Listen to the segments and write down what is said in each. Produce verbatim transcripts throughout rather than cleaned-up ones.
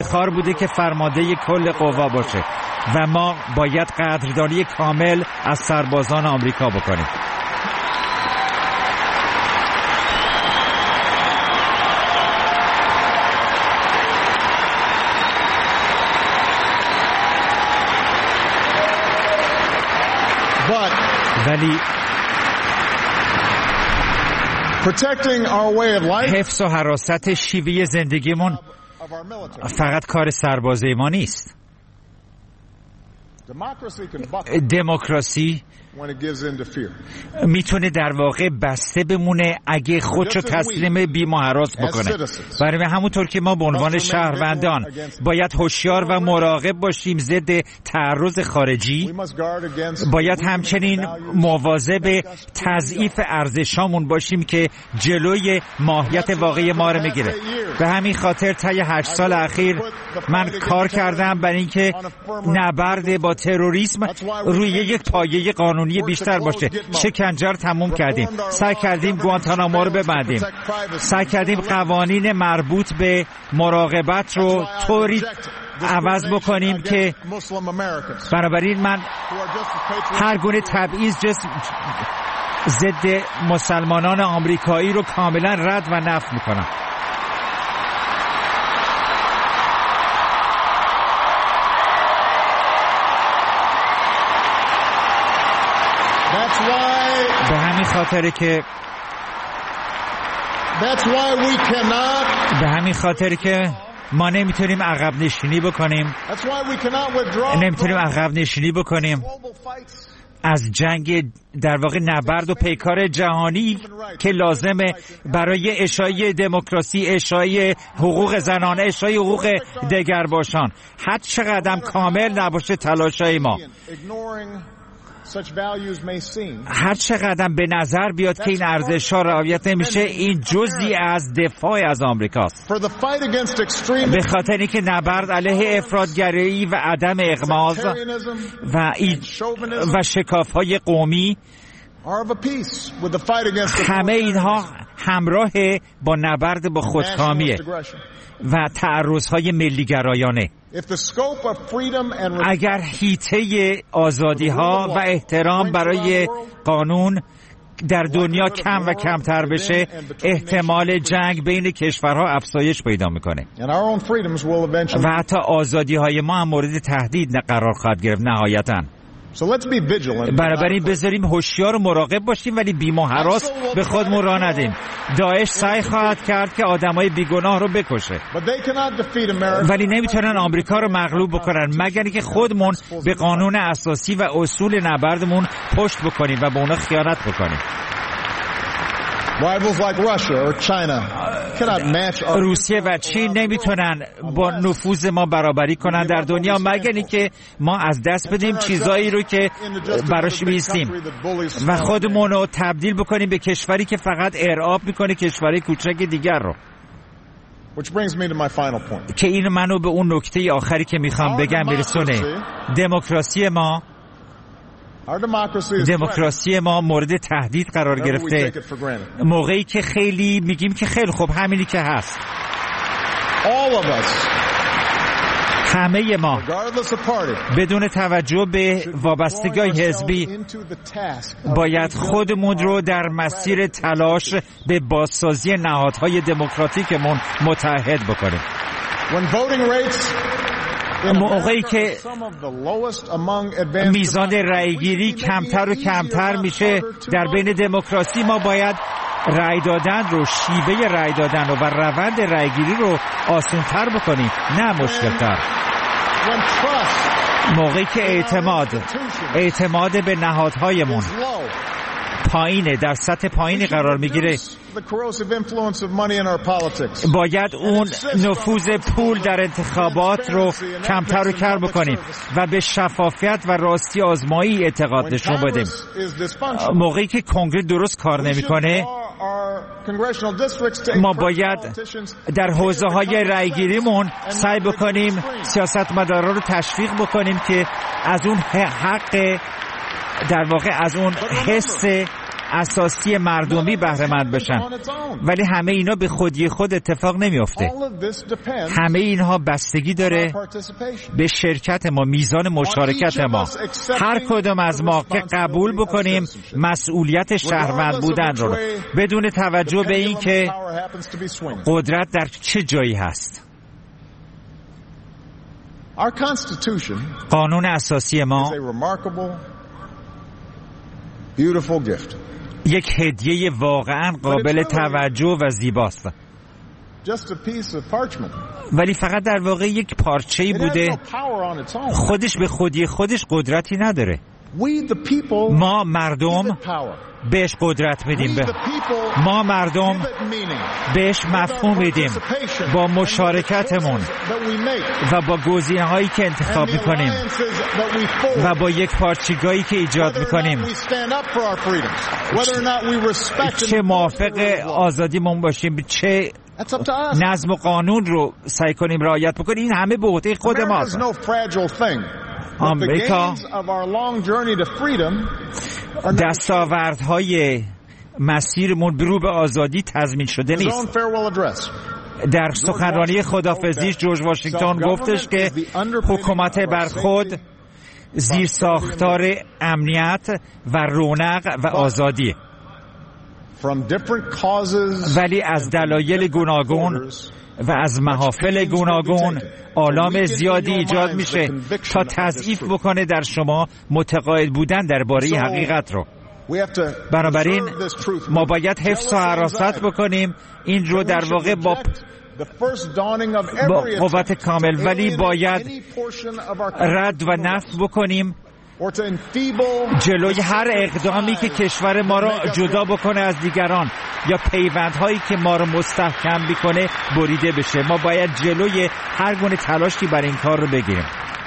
افتخار بوده که فرمانده کل قوا باشه و ما باید قدردانی کامل از سربازان آمریکا بکنیم. ولی حفظ و حراست شیوه زندگیمون فقط کار سربازی ما نیست. دموکراسی میتونه در واقع بسته بمونه اگه خودشو تسلیم بیم و هراس بکنه. برای همونطور که ما به عنوان شهروندان باید هوشیار و مراقب باشیم ضد تعرض خارجی، باید همچنین مواظب تضعیف ارزشامون باشیم که جلوی ماهیت واقعی ما رو میگیره. به همین خاطر طی هشت سال اخیر من کار کردم برای اینکه نبرد با تروریسم روی یک پایه قانونی بیشتر باشه. شکنجه رو تموم کردیم، سعی کردیم گوانتانامو رو ببندیم، سعی کردیم قوانین مربوط به مراقبت رو طوری عوض بکنیم که بنابراین من هر گونه تبعیض جسم ضد مسلمانان آمریکایی رو کاملا رد و نفی میکنم. به همین خاطره که به همین خاطره که ما نمیتونیم عقب نشینی بکنیم نمیتونیم عقب نشینی بکنیم از جنگ در واقع نبرد و پیکار جهانی که لازمه برای اشاعه دموکراسی، اشاعه حقوق زنان، اشاعه حقوق دگرباشان. هر چقدر کامل نباشه تلاشای ما، هر چقدر به نظر بیاد که این ارزش‌ها رعایت نمیشه، این جزئی از دفاع از آمریکاست. به خاطر اینکه نبرد علیه افراط‌گرایی و عدم اغماض و و شکاف‌های قومی، همه اینها همراه با نبرد با خودکامیه و تعرض‌های ملی‌گرایانه. اگر حیطه آزادی‌ها و احترام برای قانون در دنیا کم و کمتر بشه، احتمال جنگ بین کشورها افزایش پیدا میکنه و حتی آزادی‌های ما هم مورد تهدید قرار خواهد گرفت نهایتاً. بنابراین بذاریم هوشیار و مراقب باشیم ولی بیم و هراس به خودمون راه ندیم. داعش سعی خواهد کرد که آدمای بیگناه رو بکشه ولی نمیتونن آمریکا رو مغلوب بکنن مگر اینکه خودمون به قانون اساسی و اصول نبردمون پشت بکنیم و به اونا خیانت بکنیم. روسیه و چین نمیتونن با نفوذ ما برابری کنن در دنیا مگر اینکه ما از دست بدیم چیزایی رو که براش میستیم و خودمون رو تبدیل بکنیم به کشوری که فقط ارعاب میکنه کشوری کوچک دیگر رو. که این منو به اون نکته آخری که میخوام بگم میرسونه. دموکراسی ما دموکراسی ما مورد تهدید قرار گرفته موقعی که خیلی میگیم که خیلی خوب همینی که هست. همه ما بدون توجه به وابستگی حزبی باید خودمون رو در مسیر تلاش به بازسازی نهادهای دموکراتیکمون متحد بکنیم. موقعی که میزان رأیگیری کمتر و کمتر میشه در بین دموکراسی، ما باید رأی دادن رو، شیوه رأی دادن رو و روند رأیگیری رو آسان‌تر بکنیم نه مشکل‌تر. موقعی که اعتماد اعتماد به نهادهایمون پایینه، در سطح پایینی قرار میگیره، باید اون نفوذ پول در انتخابات رو کمتر و کم بکنیم و به شفافیت و راستی آزمایی اعتقاد نشون بدیم. موقعی که کنگره درست کار نمیکنه، ما باید در حوزه‌های رأیگیریمون سعی بکنیم سیاستمدارا رو تشویق بکنیم که از اون حق، در واقع از اون حس اساسی مردمی بهره مند بشن، ولی همه اینا به خودی خود اتفاق نمیفته. همه اینها بستگی داره به شرکت ما، میزان مشارکت ما. هر کدوم از ما که قبول بکنیم مسئولیت شهروند بودن رو بدون توجه به این که قدرت در چه جایی هست. قانون اساسی ما یک هدیه واقعا قابل توجه و زیباست، ولی فقط در واقع یک پارچه‌ای بوده، خودش به خودی خودش قدرتی نداره. ما مردم بهش قدرت میدیم، به ما مردم بهش مفهوم میدیم با مشارکتمون و با گزینه‌هایی که انتخاب میکنیم و با یک پارچگاهی که ایجاد میکنیم. چه موافق آزادیمون باشیم، چه نظم و قانون رو سعی کنیم رعایت بکنیم، این همه به عهده خود ماست. آمریکا دستاوردهای مسیرمون برو به آزادی تضمین شده نیست. در سخنرانی خداحافظیش جورج واشنگتن گفتش که حکومت بر خود زیر ساختار امنیت و رونق و آزادی، ولی از دلایل گوناگون و از محافل گوناگون آلام زیادی ایجاد میشه تا تضعیف بکنه در شما متقاعد بودن درباره حقیقت رو. بنابراین ما باید حفظ و حراست بکنیم این رو در واقع با با قوت کامل، ولی باید رد و نفی بکنیم جلوی هر اقدامی که کشور ما را جدا بکنه از دیگران یا پیوندهایی که ما را مستحکم بکنه بریده بشه. ما باید جلوی هر گونه تلاشی برای این کار رو بگیریم.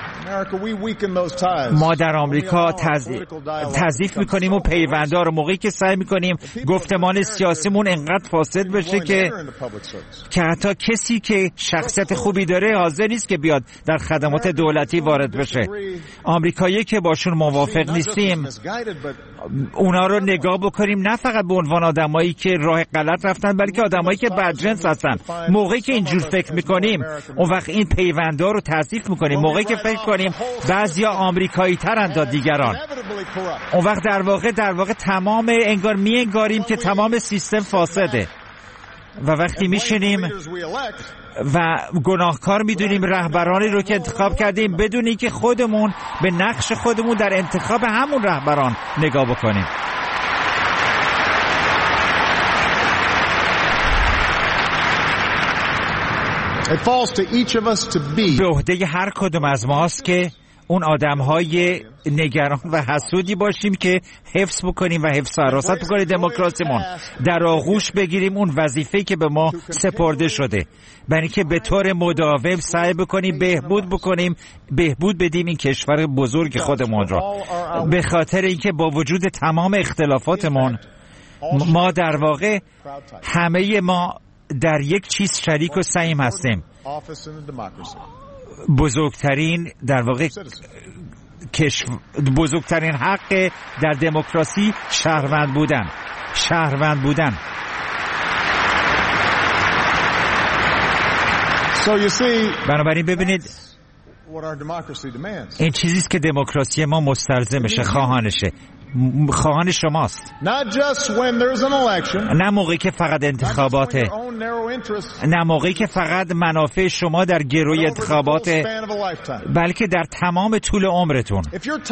ما در آمریکا تضعیف میکنیم و پیوندها رو موقعی که سعی میکنیم گفتمان سیاسیمون انقدر فاسد بشه که که حتی کسی که شخصیت خوبی داره حاضر نیست که بیاد در خدمات دولتی وارد بشه. آمریکایی که باشون موافق نیستیم اونا رو نگاه بکنیم نه فقط به عنوان آدمایی که راه غلط رفتن، بلکه آدمایی که بدجنس هستن. موقعی که اینجور فکر میکنیم اون وقت این پیوندا رو تضعیف میکنیم. موقعی که فکر کنیم بعضیا آمریکایی ترند تا دیگران، اون وقت در واقع در واقع تمام انگار می انگاریم که تمام سیستم فاسده و وقتی میشینیم و گناهکار میدونیم رهبرانی رو که انتخاب کردیم بدون اینکه خودمون به نقش خودمون در انتخاب همون رهبران نگاه بکنیم. به عهده هر کدوم از ماست که اون آدم‌های نگران و حسودی باشیم که حفظ بکنیم و حفظ و حراست بکنیم دموکراسیمون، در آغوش بگیریم اون وظیفه‌ای که به ما سپرده شده، برای اینکه به طور مداوم سعی بکنیم بهبود بکنیم بهبود بدیم این کشور بزرگ خودمون را. به خاطر اینکه با وجود تمام اختلافاتمون ما در واقع همه ما در یک چیز شریک و سهیم هستیم، بزرگترین در واقع کشف... بزرگترین حق در دموکراسی شهروند بودن شهروند بودن so see, بنابراین ببینید این چیزیست که دموکراسی ما مستلزمشه، خواهانشه، خواهان شماست. نه موقعی که فقط انتخاباته، نه موقعی که فقط منافع شما در گروی انتخاباته، بلکه در تمام طول عمرتون.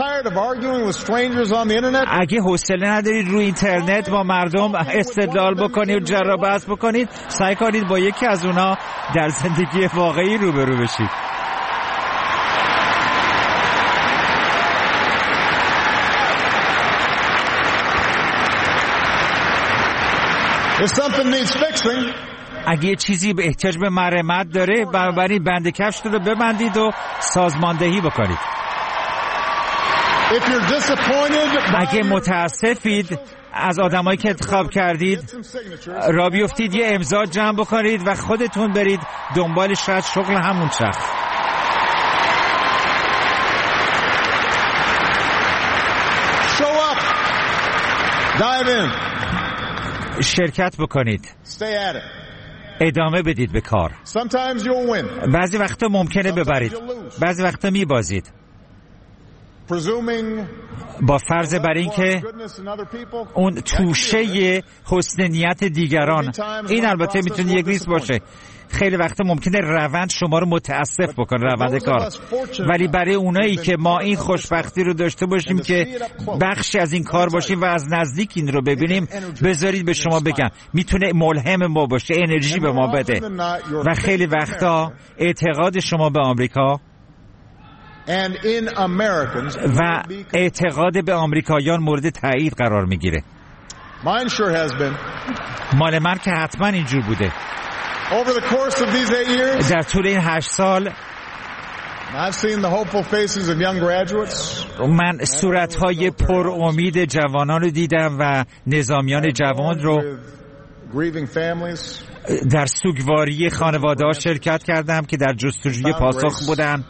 اگه حوصله ندارید روی اینترنت با مردم استدلال بکنید و جر و بحث بکنید، سعی کنید با یکی از اونا در زندگی واقعی روبرو بشید. If something needs fixing, اگه یه چیزی به احتیاج به مرمت داره، بنابراین بند کفش رو ببندید و سازماندهی بکنید. If you're disappointed, اگه متاسفید از آدمایی که انتخاب کردید، را بیفتید یه امضا جمع بکنید و خودتون برید دنبال شاید شغل همون شخص. Dive in. شرکت بکنید. Stay at it. ادامه بدید به کار. Sometimes you'll win. بعضی وقتا ممکنه ببرید، بعضی وقتا میبازید. با فرض بر این که اون توشه حسن نیت دیگران، این البته میتونه یک ریسک باشه. خیلی وقتا ممکنه روند شما رو متاسف بکنه، روند کار. ولی برای اونایی که ما این خوشبختی رو داشته باشیم که بخشی از این کار باشیم و از نزدیک این رو ببینیم، بذارید به شما بگم میتونه ملهم ما باشه، انرژی به ما بده. و خیلی وقتا اعتقاد شما به آمریکا و اعتقاد به آمریکاییان مورد تایید قرار میگیره. مال من که حتما اینجور بوده. در طول این هشت سال من صورتهای پر امید جوانان رو دیدم و نظامیان جوان رو. در سوگواری خانواده ها شرکت کردم که در جستجوی پاسخ بودن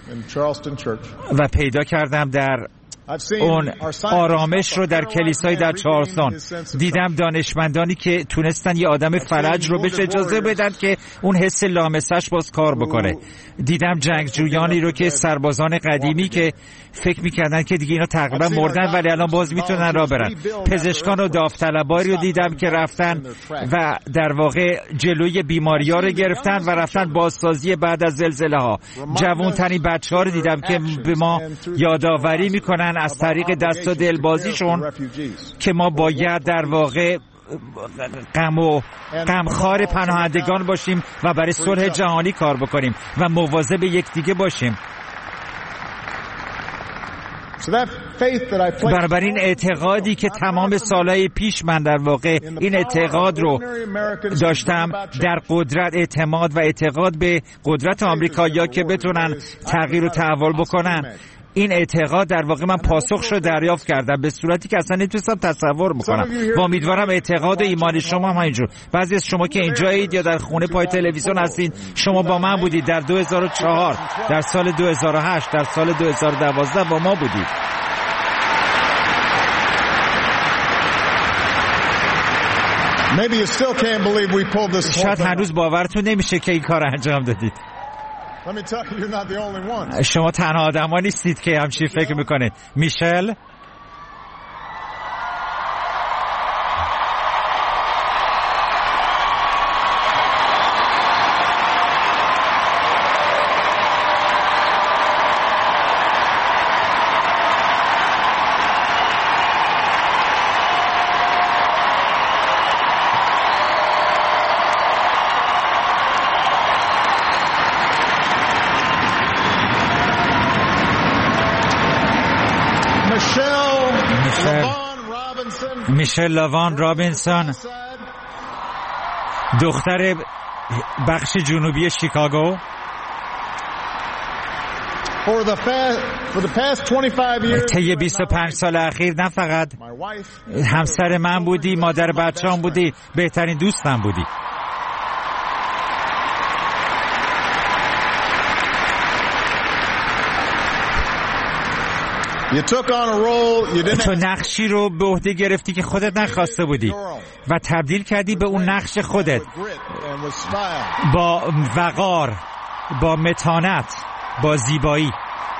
و پیدا کردم در اون آرامش رو در کلیسای در چارلستون. دیدم دانشمندانی که تونستن یه آدم فلج رو بهش اجازه بدن که اون حس لامسش باز کار بکنه. دیدم جنگجویانی رو که سربازان قدیمی که فکر میکردن که دیگه اینا تقریبا مردن ولی الان باز میتونن راه برن. پزشکان و داوطلبایی رو دیدم که رفتن و در واقع جلوی بیماری ها رو گرفتن و رفتن بازسازی بعد از زلزله ها. جوانترین بچه ها رو دیدم که به ما یادآوری میکنن از طریق دست و دلبازیشون که ما باید در واقع غم و غمخوار پناهندگان باشیم و برای صلح جهانی کار بکنیم و مواظب یکدیگه باشیم. بنابراین اعتقادی که تمام سالهای پیش من در واقع این اعتقاد رو داشتم در قدرت، اعتماد و اعتقاد به قدرت آمریکایی‌ها که بتونن تغییر و تحول بکنن، این اعتقاد در واقع من پاسخش رو دریافت کردم به صورتی که اصلا نمیتونستم تصور بکنم. و امیدوارم اعتقاد و ایمان شما هم اینجور. بعضی از شما که اینجایید یا در خونه پای تلویزیون هستین، شما با من بودید در دو هزار و چهار، در سال دو هزار و هشت، در سال دو هزار و دوازده با ما بودید. شاید هنوز باورتون نمیشه که این کار انجام دادید. شما تنها آدم ها نیستید که همچین فکر میکنه. میشل میشل لاوان رابینسون، دختر بخش جنوبی شیکاگو، طی بیست و پنج سال اخیر نه فقط همسر من بودی، مادر بچه‌ام بودی، بهترین دوستم بودی. تو نقشی رو به عهده گرفتی که خودت نخواسته بودی و تبدیل کردی به اون نقش خودت با وقار، با متانت، با زیبایی.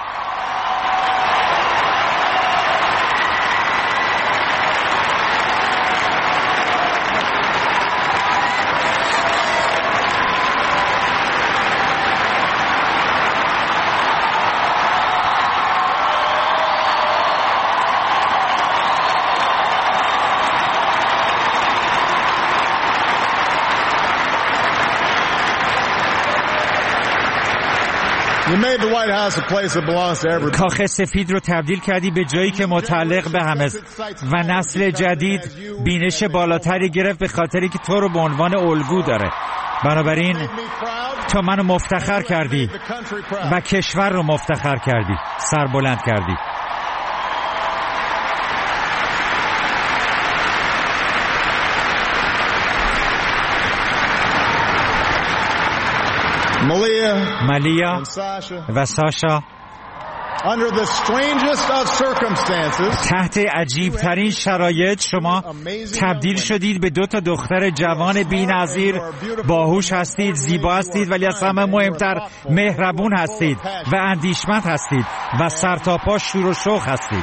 کاخ سفید رو تبدیل کردی به جایی که متعلق به همه و نسل جدید بینش بالاتری گرفت به خاطری که تو رو به عنوان الگو داره. بنابراین تو منو مفتخر کردی و کشور رو مفتخر کردی، سربلند کردی. مالیا و ساشا Under the strangest of circumstances, تحت عجیب ترین شرایط شما تبدیل شدید به دو تا دختر جوان بی‌نظیر. باهوش هستید، زیبا هستید، ولی از همه مهمتر مهربون هستید و اندیشمند هستید و سرتاپا شور و شوق هستید.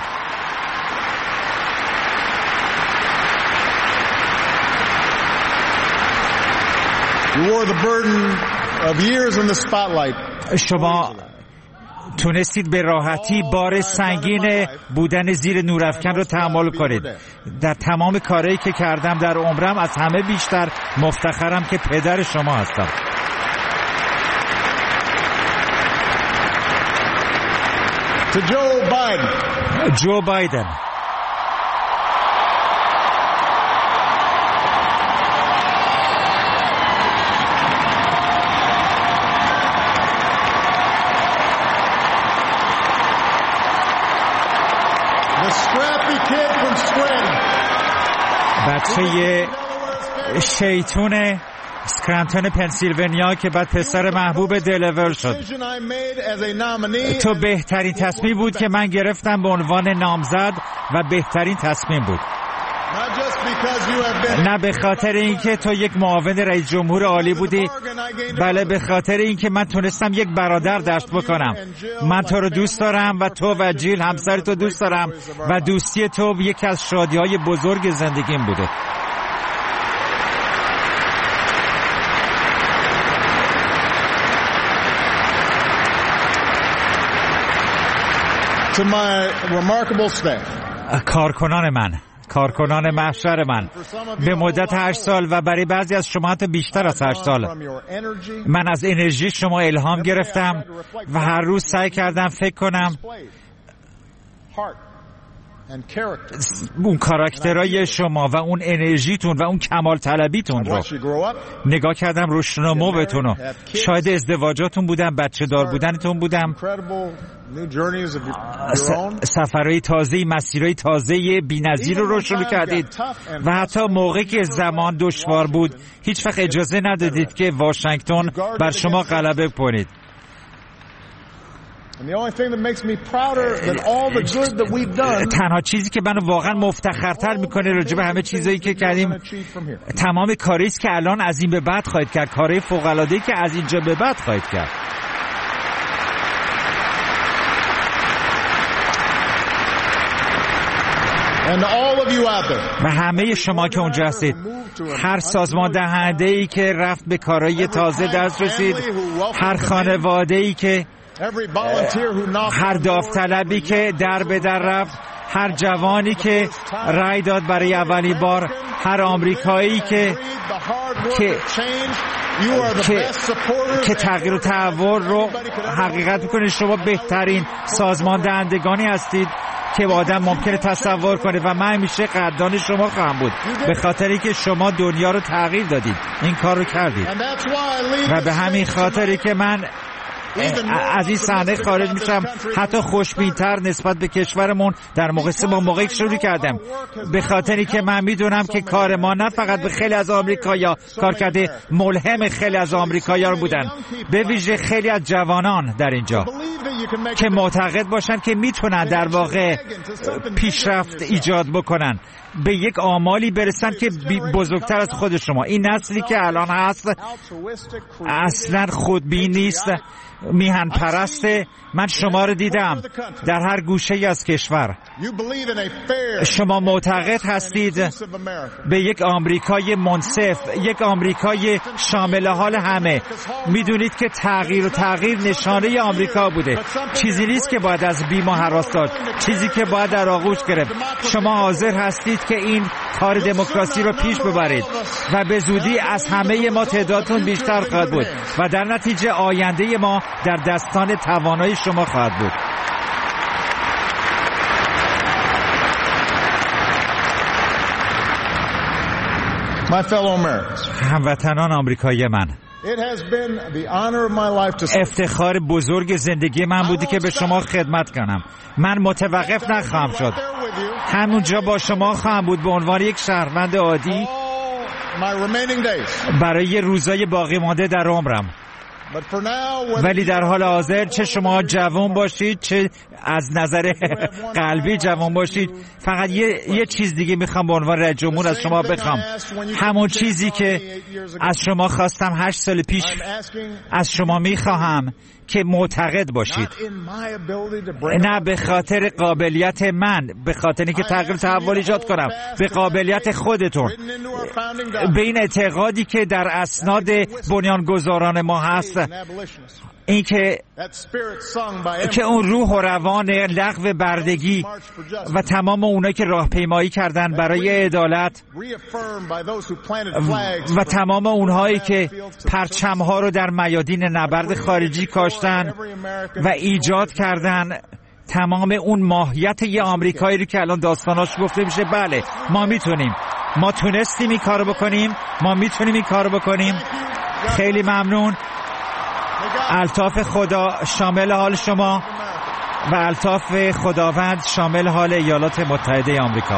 you wore the burden of years in the spotlight. شما تونستید به راحتی بار سنگین بودن زیر نورافکن رو تحمل کنید. در تمام کارهایی که کردم در عمرم از همه بیشتر مفتخرم که پدر شما هستم. To Joe Biden. جو بایدن. بچه شیطون اسکرانتون پنسیلوانیا که بعد پسر محبوب دلور شد. تو بهترین تصمیم بود که من گرفتم به عنوان نامزد و بهترین تصمیم بود. نه به خاطر اینکه تو یک معاون رئیس جمهور عالی بودی، بله به خاطر اینکه من تونستم یک برادر داشت بکنم. من تو رو دوست دارم و تو و جیل همسر تو دوست دارم و دوستی تو یکی از شادی‌های بزرگ زندگیم بوده. To my remarkable staff. کارکنان من، کارکنان محشر من، به مدت هشت سال و برای بعضی از شما حتی بیشتر از هشت سال من از انرژی شما الهام گرفتم و هر روز سعی کردم فکر کنم اون کاراکترهای شما و اون انرژیتون و اون کمال طلبیتون رو نگاه کردم، روشنموتون رو. شاید ازدواجاتون بودم، بچه دار بودنتون بودم، سفرهای تازه، مسیرهای تازه بی‌نظیر رو شروع کردید و حتی موقعی که زمان دشوار بود هیچ وقت اجازه ندادید که واشنگتن بر شما غلبه کنید. تنها چیزی که منو واقعا مفتخرتر میکنه راجع به همه چیزایی که کردیم تمام کاری است که الان از این به بعد خواهید کرد، کارهای فوق‌العاده‌ای که از اینجا به بعد خواهید کرد. و همه شما که اونجا هستید، هر سازمان دهنده‌ای که رفت به کارهای تازه دست رسید، هر خانواده‌ای که، هر داوطلبی که در به در رفت، هر جوانی که رای داد برای اولین بار، هر آمریکایی که که که, که تغییر و تحول رو حقیقت میکنه. شما بهترین سازمان دهندگانی هستید که آدم ممکنه تصور کنه و من همیشه قدردان شما خواهم بود به خاطر اینکه شما دنیا رو تغییر دادید، این کار رو کردید و به همین خاطری که من از این صحنه خارج میشم حتی خوشبین‌تر نسبت به کشورمون در مقایسه با موقعی که شروع کردم، به خاطری که من میدونم که کار ما نه فقط به خیلی از آمریکایی‌ها کار کرده، ملهم خیلی از آمریکایی‌ها بودن، به ویژه خیلی از جوانان در اینجا که معتقد باشن که میتونن در واقع پیشرفت ایجاد بکنن، به یک آمالی برسن که بزرگتر از خود شما. این نسلی که الان هست اصلا خودبین نیست، میهن پرسته. من شما رو دیدم در هر گوشه از کشور. شما معتقد هستید به یک آمریکای منصف، یک آمریکای شامل حال همه. میدونید که تغییر و تغییر نشانه آمریکا بوده، چیزی نیست که باید از بیما هراس داشت، چیزی که باید در آغوش گرفت. شما حاضر هستید که این کار دموکراسی رو پیش ببرید و به زودی از همه ما تعدادتون بیشتر خواهد بود و در نتیجه آینده ما در دستان توانای شما خواهد بود. My fellow Americans, هموطنان آمریکایی من، it has been the honor of my life to افتخار بزرگ زندگی من بودی که به شما خدمت کنم. من متوقف نخواهم شد، همونجا با شما خواهم بود به عنوان یک شهروند عادی my remaining days. برای روزای باقی مانده در عمرم. ولی در حال حاضر چه شما جوان باشید چه از نظر قلبی جوان باشید، فقط یه, یه چیز دیگه میخوام به عنوان رئیس جمهور از شما بخوام، همون چیزی که از شما خواستم هشت سال پیش از شما میخواهم که معتقد باشید، نه به خاطر قابلیت من، به خاطر اینکه تغییر تحول ایجاد کنم، به قابلیت خودتون، به این اعتقادی که در اسناد بنیانگذاران ما هست، این که که اون روح و روان لغو بردگی و تمام اونایی که راهپیمایی کردن برای عدالت و تمام اونهایی که پرچم‌ها رو در میادین نبرد خارجی کاشتن و ایجاد کردن تمام اون ماهیت یه آمریکایی رو که الان داستاناش گفته میشه. بله ما میتونیم، ما تونستیم این کارو بکنیم، ما میتونیم این کارو بکنیم. خیلی ممنون. الطاف خدا شامل حال شما و الطاف خداوند شامل حال ایالات متحده آمریکا.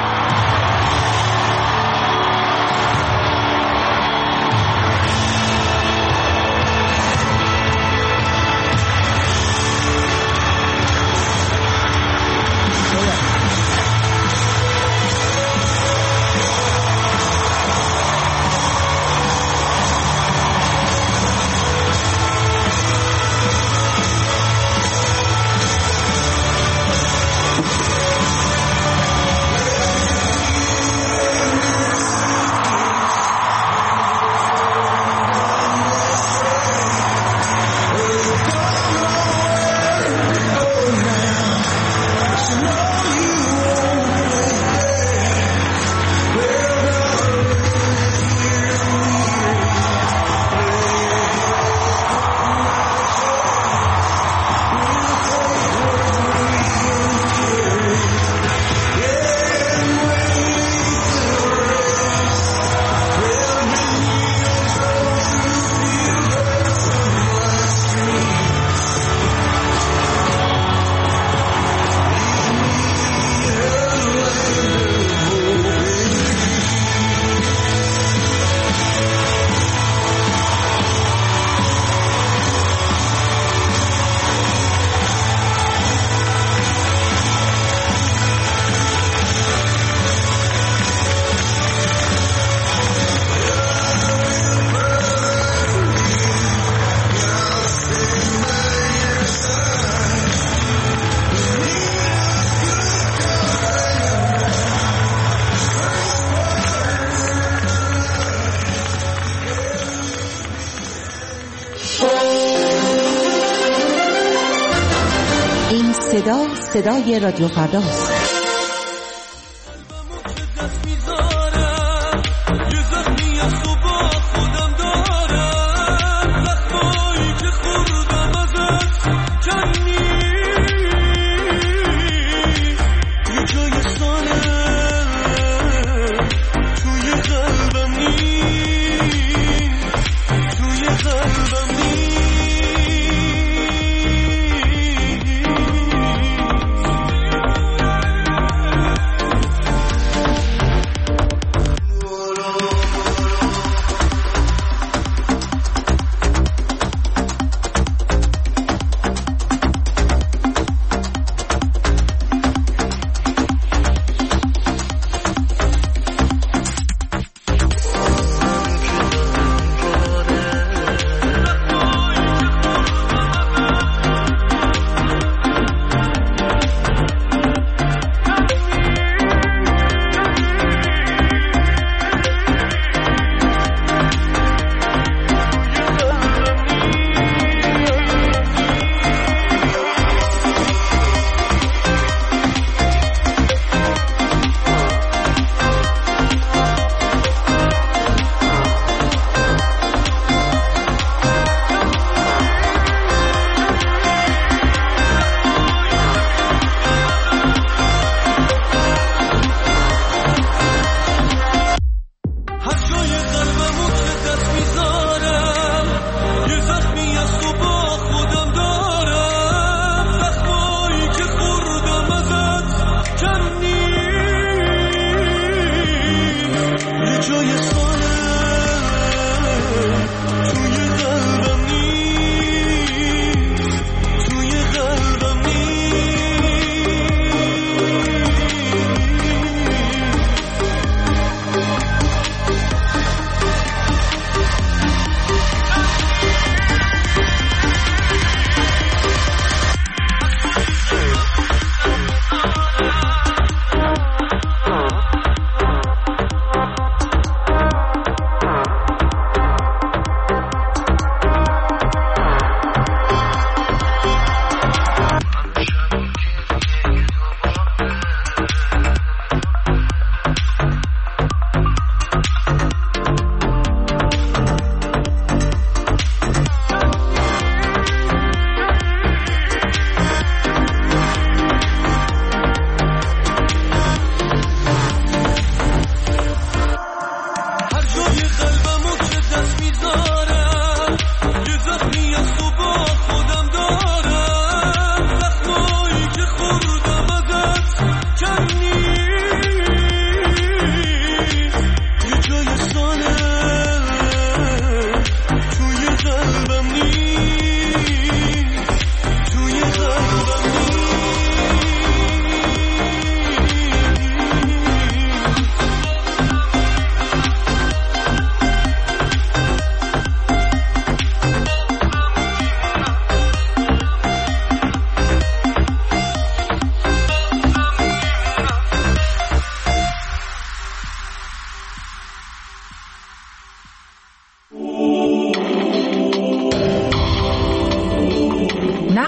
صدا صدای رادیو فرداست.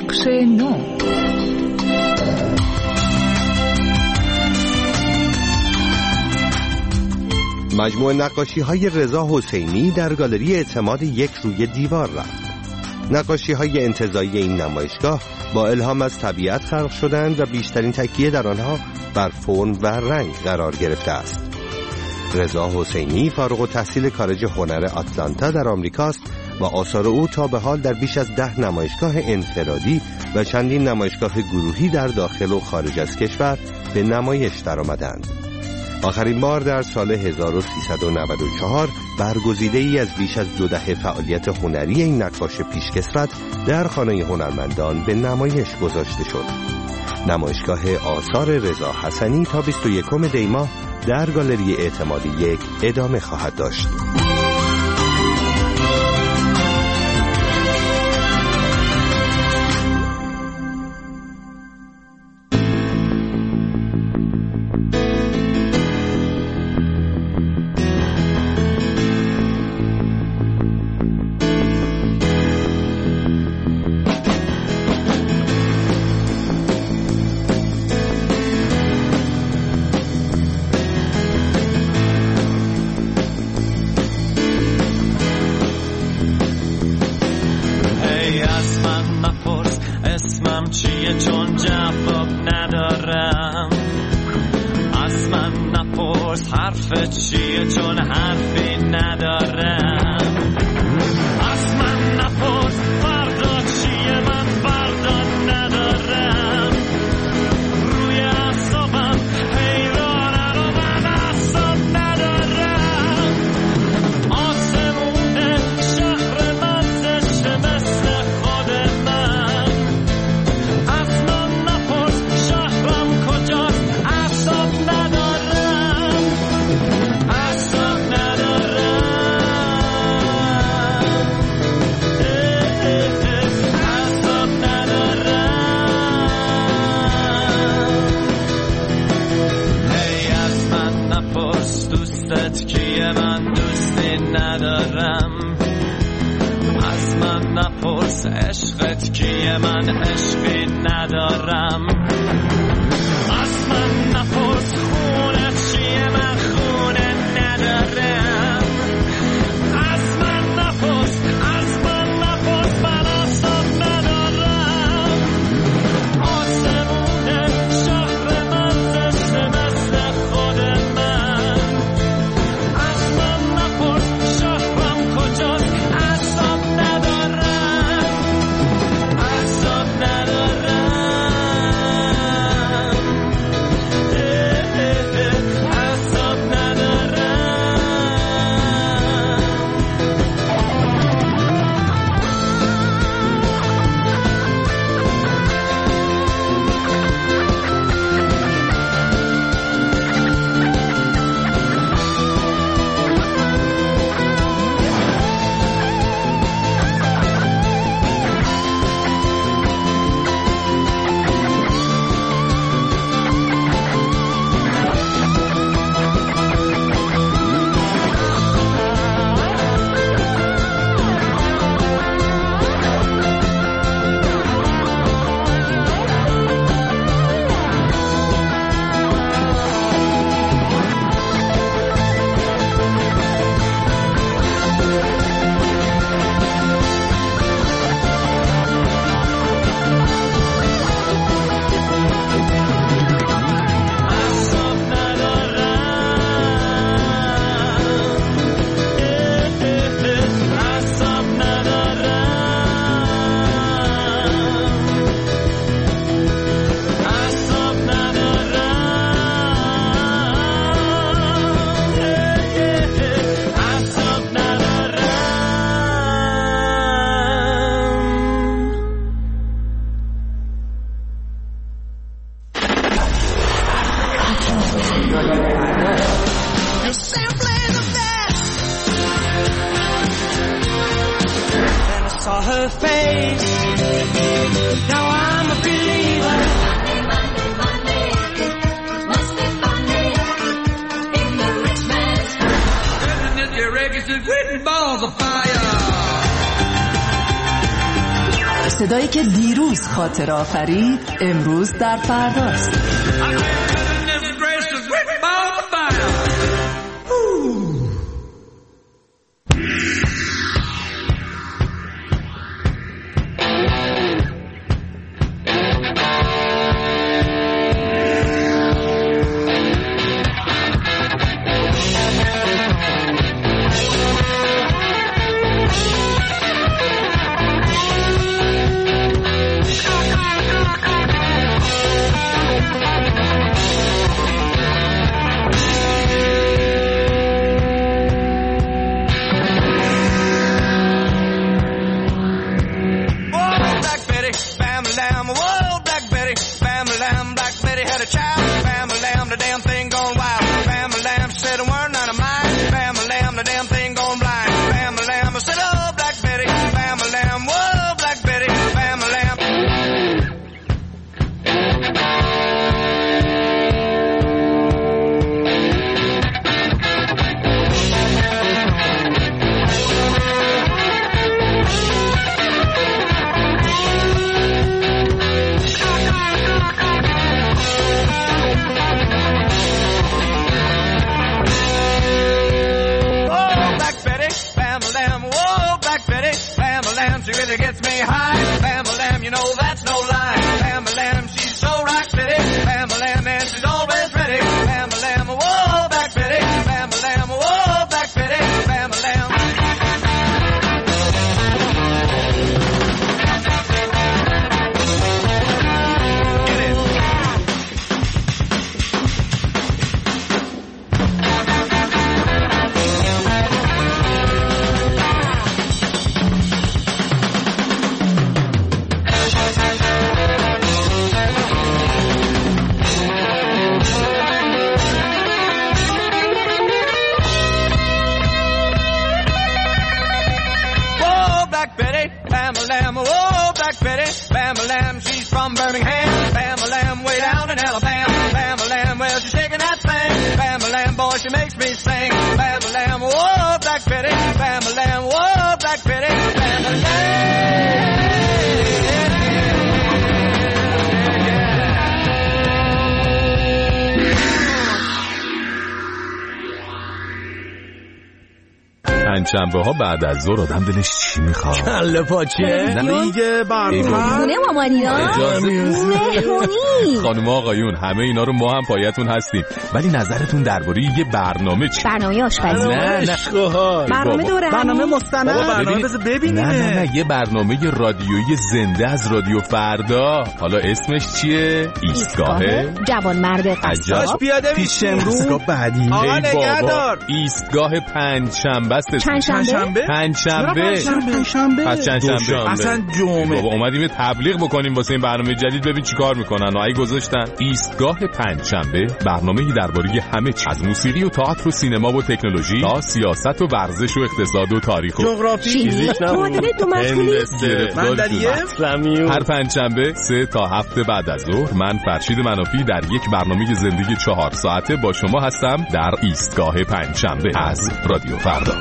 بخش نو. مجموعه نقاشی‌های رضا حسینی در گالری اعتماد یک روی دیوار رفت. نقاشی‌های انتزاعی این نمایشگاه با الهام از طبیعت خلق شدند و بیشترین تکیه در آنها بر فرم و رنگ قرار گرفته است. رضا حسینی فارغ التحصیل کالج هنر آتلانتا در آمریکاست و آثار او تا به حال در بیش از ده نمایشگاه انفرادی و چندین نمایشگاه گروهی در داخل و خارج از کشور به نمایش درآمدند. آخرین بار در سال هزار و سیصد و نود و چهار برگزیده‌ای از بیش از دو دهه فعالیت هنری این نقاش پیشکسوت در خانه هنرمندان به نمایش گذاشته شد. نمایشگاه آثار رضا حسنی تا بیست و یکم دی ماه در گالری اعتماد یک ادامه خواهد داشت. چیه چون جواب ندارم، از من نپرس حرف چیه چون حرفی ندارم، از من نپرس فردا چیه من فردا ندارم، روی اعصابم حیرانم و من اعصاب ندارم، آسمون شهر من زشته مثل خود من، از من نپرس شهرم کجاست اعصاب ندارم، اعصاب ندارم، اعصاب ندارم. هی از من نپرس دوستت کیه من دوستی ندارم، از من نپرس عشقت کیه من عشقی ندارم، از من نپرس خونت چیه من خونه ندارم، از من نپرس از من نپرس من اعصاب ندارم، آسمون شهر من زشته مثل خود من، از من نپرس شهرم کجاست اعصاب ندارم، اعصاب ندارم، اعصاب ندارم. صدای جایی که دیروز خاطر آفرید امروز در فرداست. شنبه ها بعد از ظهر آدم دلش چی میخواد؟ کله پاچه دیگه برنامه خونه مامانی‌ها مهمونی. خانم آقایون همه اینا رو ما هم پایتون هستیم، ولی نظرتون درباره یه برنامه چی؟ برنامه آشپزی. نه نه برنامه دوره برنامه مستند. برنامه بذار ببینیم. نه نه نه یه برنامه رادیویی زنده از رادیو فردا. حالا اسمش چیه؟ ایستگاه جوان مرد قصاب. پیاده پیش امروز ایستگاه بعدی. آقا نگهدار. ایستگاه پنجشنبه است. پنجشنبه؟ پنجشنبه. پنجشنبه. پس چندشنبه. اصلا جمعه. بابا اومدیم تبلیغ بکنیم واسه این برنامه جدید، ببین چیکار میکنن. اگه گذاشتن ایستگاه پنجشنبه، برنامه‌ای درباره همه چیز، از موسیقی و تئاتر و سینما و تکنولوژی تا سیاست و ورزش و اقتصاد و تاریخ و جغرافی، فیزیک، معادله دو مشغولی، هر پنجشنبه سه تا هفت بعد از ظهر من فرشید منافی در یک برنامه زندگی چهار ساعته با شما هستم در ایستگاه پنجشنبه از رادیو فردا.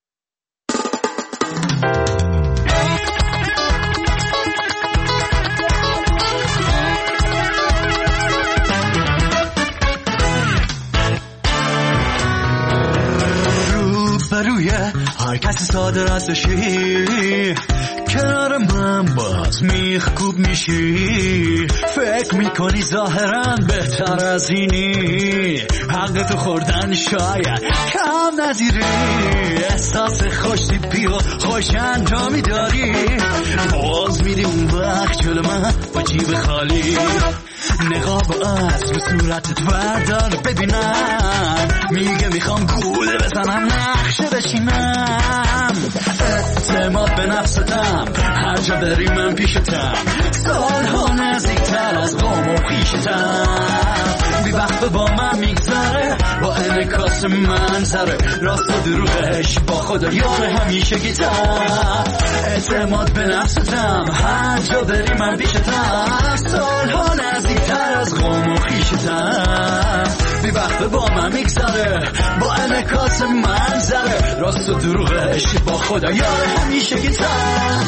روی هر کسی ساده راست بشی، کنار من باز میخکوب میشی، فکر میکنی ظاهرا بهتر از اینی، حق تو خوردن شاید کم نظیری، احساس خوشتیپی و خوش انجامی داری، باز میری اون وقت جلو من با جیب خالی، نقاب از رو صورتت بردار ببینم، میگه میخوام گوله بزنم نقشه بشینم، اعتماد به نفستم هر جا بری من پیشتم، سالها نزدیکتر از قوم و خویشتم، بی وقت با من میگذره با انعکاس منظره، راست و دروغش با خدا یار همیشه گیتم، اعتماد به نفستم هر جا بری من پیشتم، سالها نزدیکتر از قوم و خویشتم، بی وقت با من میگذره، با انعکاس منظره، راست و دروغش با خدا یار همیشه گیتار.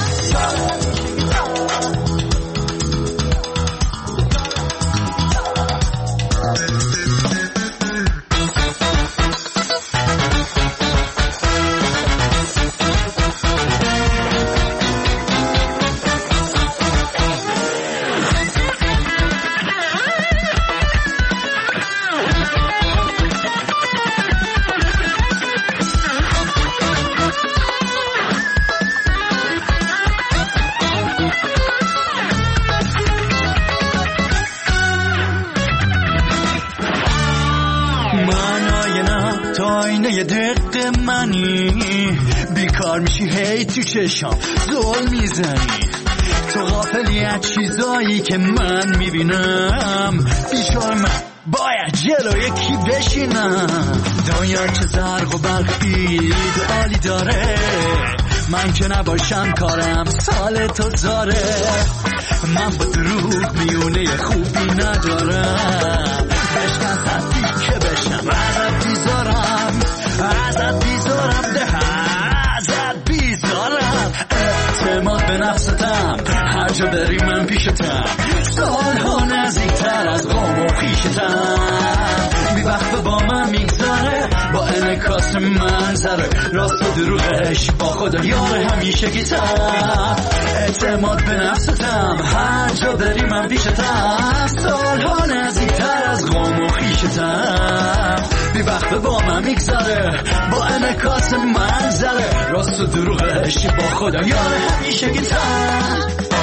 یه دق منی بیکار میشی هی تو چشم زل میزنی، تو غافلی از چیزایی که من میبینم، بیشار من باید جلو یکی بشینم. دنیا چه زرق و برق ایدئالی داره، من که نباشم کارم سال تو زاره. من با دروغ میونه خوبی ندارم، بشکن صدی که بشم ازت بیزارم، ازت بیزارم ده ازت بیزارم. اعتماد به نفستم هر جا بری من پیشتم، سالها نزدیکتر از قوم و خیشتم. بی وقت با من میگذره، با انعکاس منظره، راست و دروغش با خدا یار همیشه گیتر. اعتماد به نفستم هر جا بری من پیشتم، سالها نزدیکتر از قوم و خیشتم. بی وقت با من میگذره، با انعکاس منظره، راست و دروغش با خدا یار همیشه گیتر.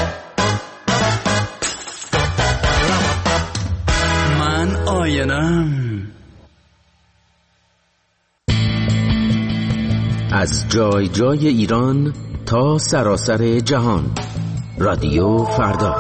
من آینم. از جای جای ایران تا سراسر جهان، رادیو فردا.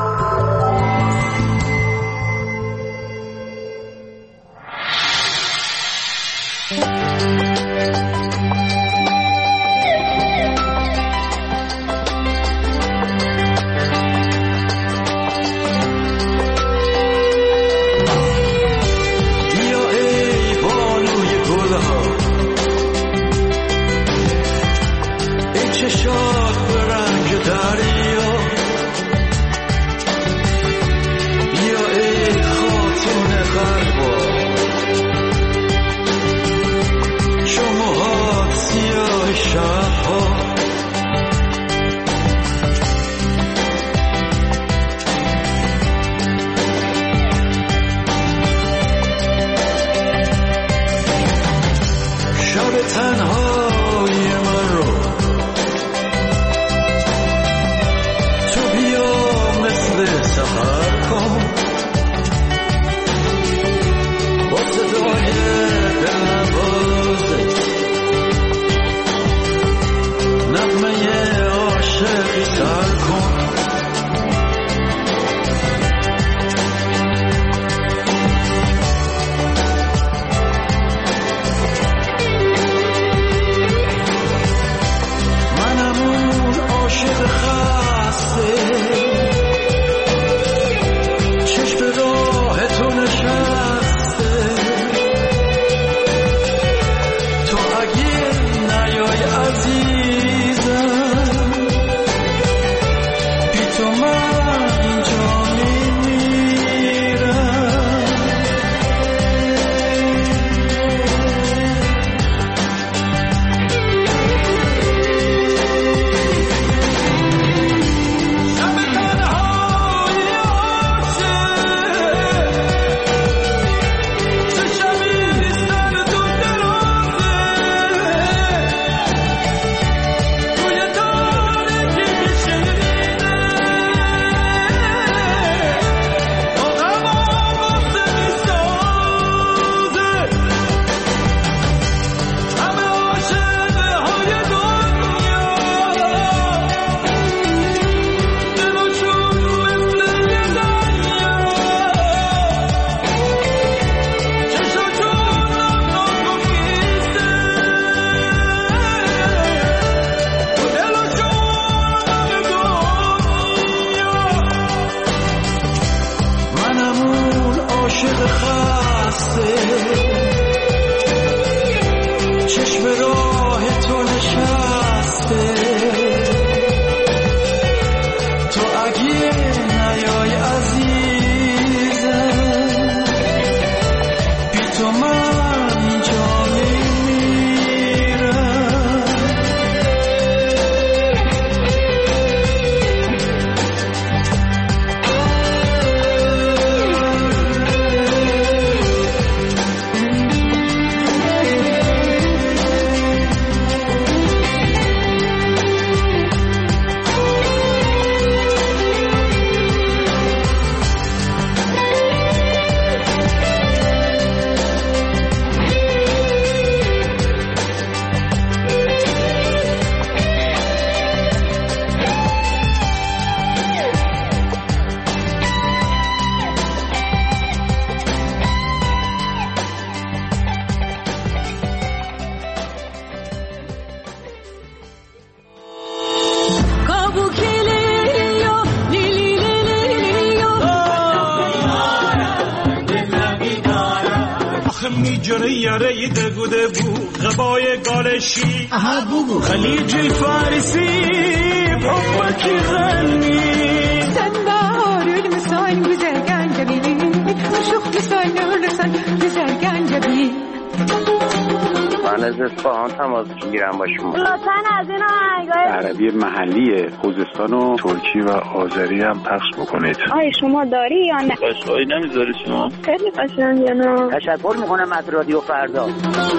میجره یره دگوده بو غبای گالشی اها بگو خلیج فارسی بابکی غنی sen bağırır mısın güzel gencebi Aşık mısın ölürsen güzel gencebi من از اصفهان تماس میگیرم با شما. لطفاً از این آهنگای عربی محلی خوزستان و ترکی و آذری هم پخش بکنید. آیا شما داری یا نه؟ قشنگی نمیذاری شما؟ خیلی قشنگه نه. تشکر میکنم از رادیو فردا.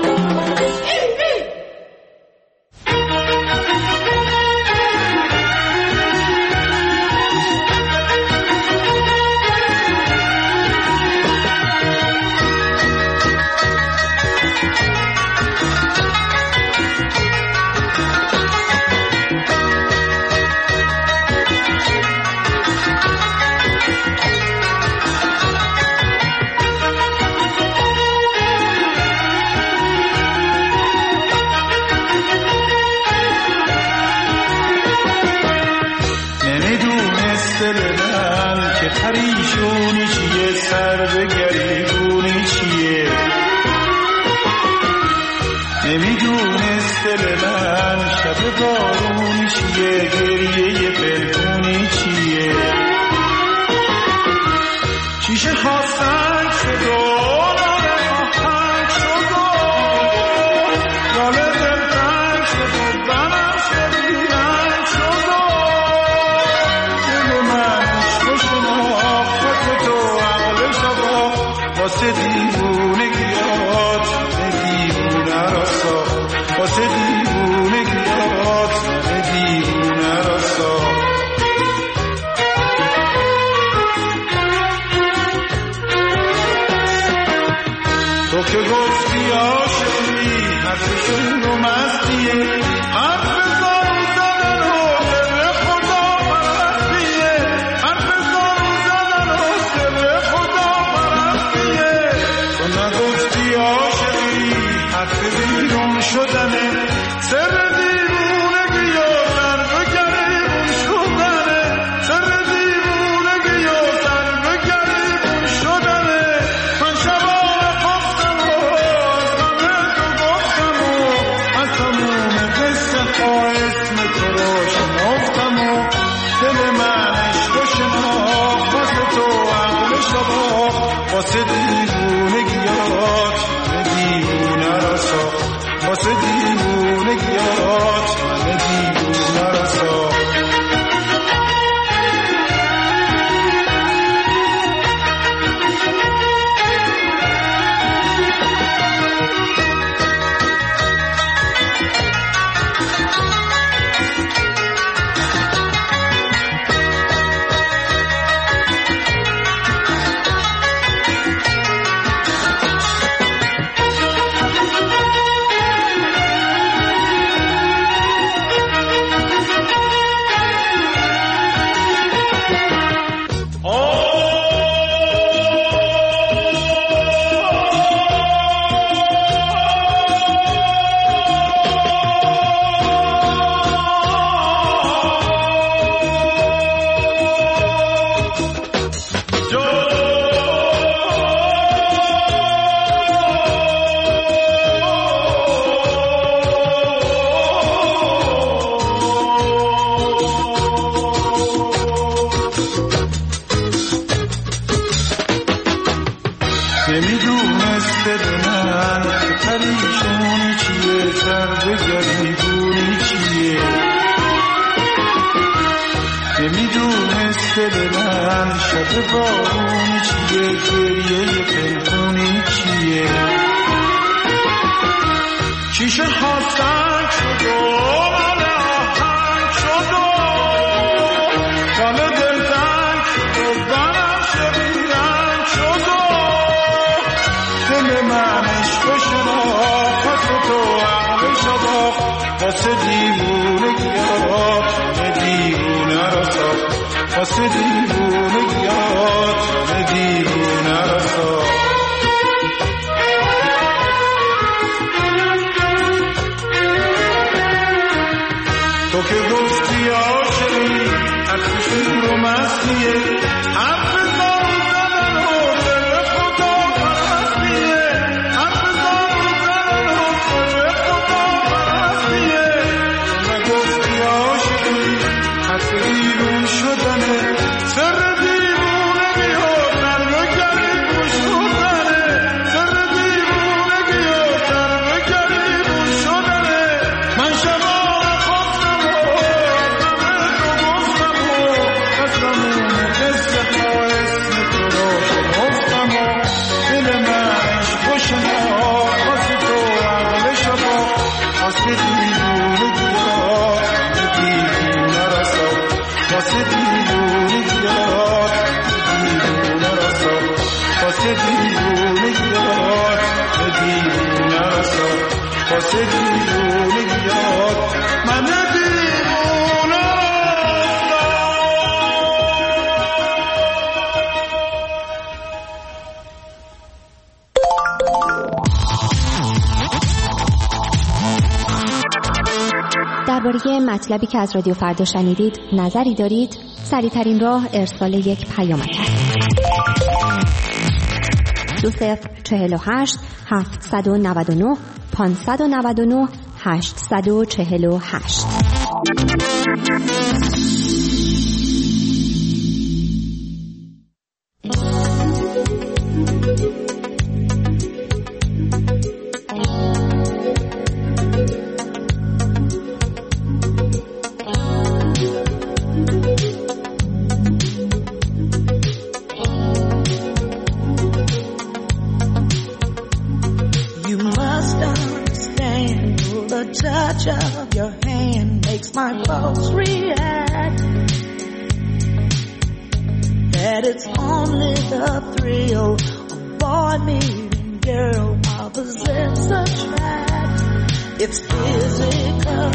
پریشونی چیه سر به گریبونی چیه نمیدونست دل من شب بارونی چیه گریه پنهونی چیه چیشه خواستن شد و ناله آهنگ شد و ناله دلتنگ شد و بنم شد بیرنگ شد و دل من عشق شناخت تو عقل شبا واسه دیوونگیات دیوونه را ساخت واسه دیوونگیات دیوونه را ساخت تو که گفتی عاشقی حرفشون رو مستیه حرف زارو زدن و سر خدا پرستیه حرف زارو زدن و سر خدا پرستیه تو نگفتی عاشقی حرف بیرون شدنه سر دیوونگی و سر به گریبون شدنه سر دیوونگی و سر به گریبون شدنه من شبانه خواستم و از تموم قصه ها اسم تو رو شناختم و دل من عشق شناخت واسه تو عقل شباخت واسه دیوونگیات من دیوونه را ساخت واسه دیوونگیات من دیوونه را ساخت نمیدونست دل من پریشونی چیه سر به گریبونی چیه نمیدونست دل من شب بارونی چیه گریه پنهونی چیه چیشه خواستن شد و مال آهنگ شد و گل دلتنگ شد و بنم شبیرنگ شد و دل من عشق شناخت تو عقل شباخت واسه دیوونگیات من دیوونه را ساخت واسه دیوونگیات من دیوونه را ساخت تو که گفتی عاشقی حرفشون رو مستیه حرف زارو زدن و دل خدا پرستیه حرف واسه دیونگیات من دیوونه. درباره مطلبی که از رادیو فردا شنیدید نظری دارید؟ سریع‌ترین راه ارسال یک پیامک است. دو صفر چهل و هشت هفتصد و نود و نه پانصد و نود و نه هشتصد و چهل و هشت. Of your hand makes my pulse react. That it's only the thrill of boy meeting girl opposites attract. It's physical,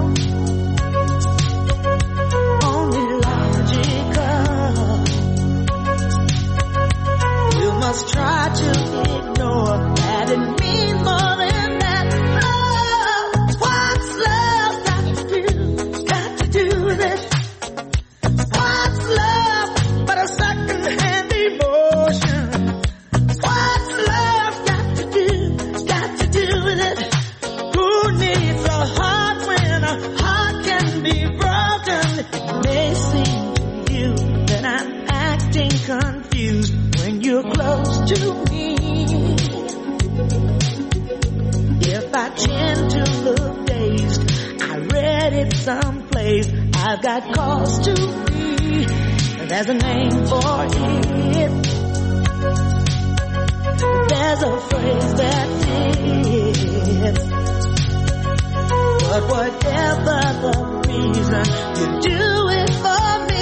only logical. You must try to ignore that it means more than that. Confused when you're close to me. If I tend to look dazed, I read it someplace. I've got cause to be. There's a name for it. There's a phrase that fits. But whatever the reason, you do it for me.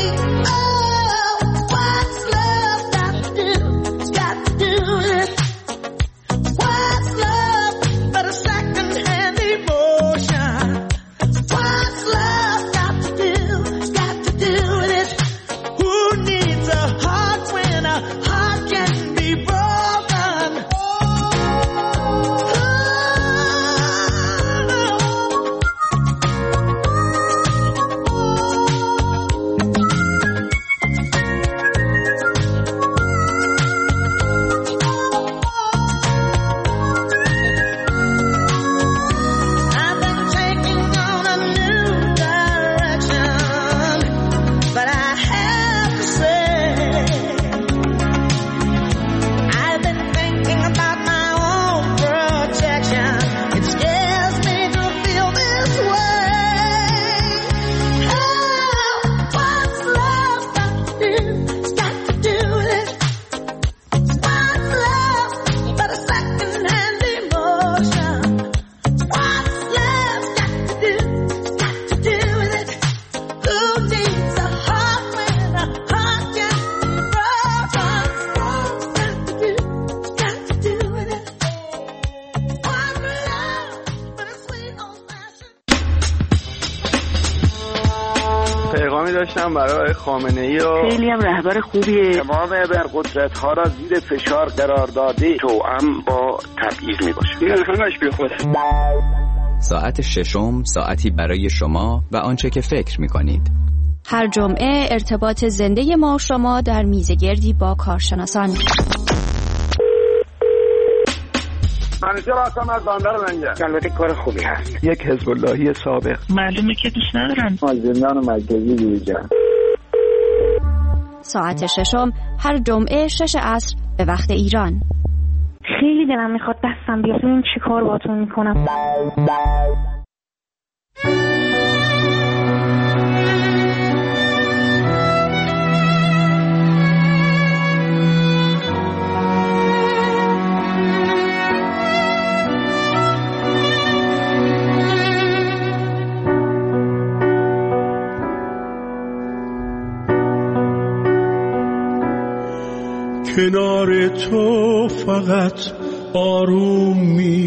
داشتم برای خامنه‌ای و خیلی هم رهبر خوبیه. تمام ابرقدرت‌ها را زیر فشار قرار داده توأم با تبعیض میباشه. این همش بیخوده. ساعت ششم ساعتی برای شما و آنچه که فکر میکنید. هر جمعه ارتباط زنده ما و شما در میزگردی با کارشناسان. منیجر هستم از بندر منجر. البته کار خوبی هست. یک حزب اللهی سابق. معلومه که دوست ندارن. از زندان مرکزی بیرون. ساعت ششم هر جمعه شش عصر به وقت ایران. خیلی دلم میخواد دستم بیاد ببین چی کار باهاتون میکنم. کنار تو فقط آروم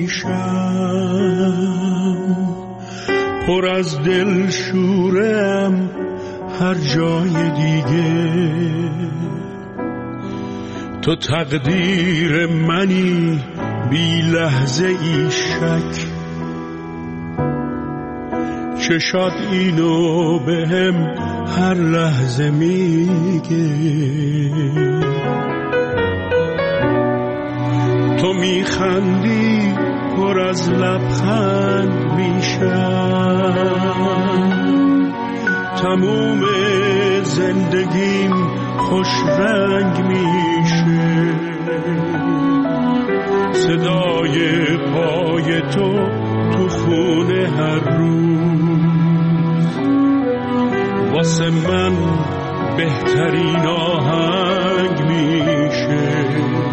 میشم، پر از دل شورم هر جای دیگه. تو تقدیر منی بی لحظه ای شک، چشات اینو بهم هر لحظه میگه. تو میخندی پر از لبخند میشم، تموم زندگیم خوش رنگ میشه. صدای پای تو تو خونه هر روز واسه من بهترین آهنگ میشه.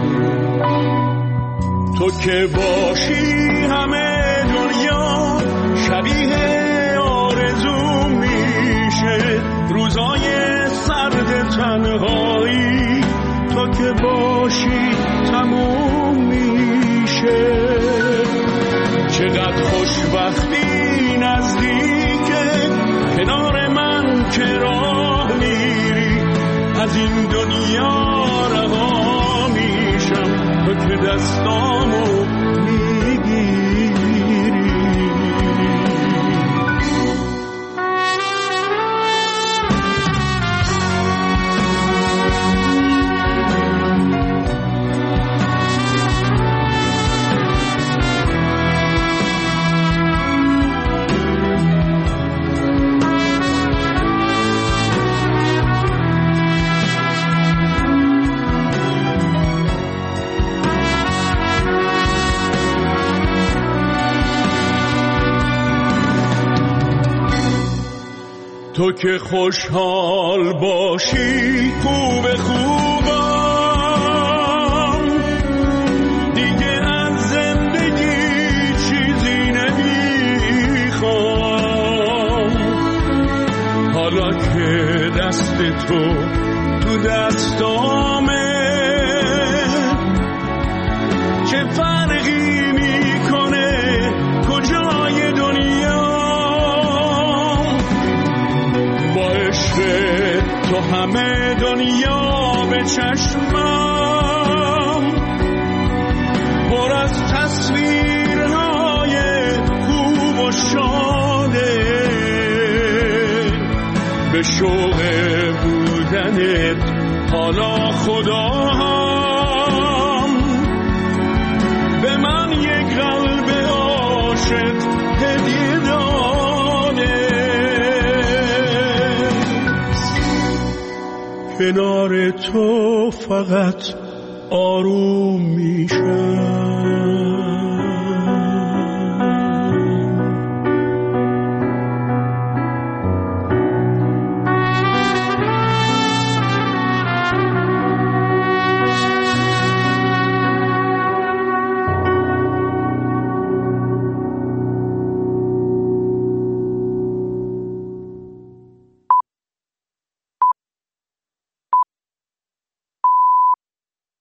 تو که باشی همه دنیا شبیه آرزو میشه. روزای سرد تنهایی تو که باشی تموم میشه. چقدر خوشبختی نزدیکه کنار من که راه میری. از این دنیا رها میشم تو که دستامو میگیری. تو که خوشحال باشی خوب خوبم، دیگه از زندگی چیزی نمیخوام. حالا که دست تو تو دستامه چه فرقی میکنه کجای دنیا. تو همه دنیا به چشمم پر از تصویرهای خوب و شاده. به شوق بودنت حالا خدا هم به من یک قلب عاشق هدیه داده. کنار تو فقط آروم میشم.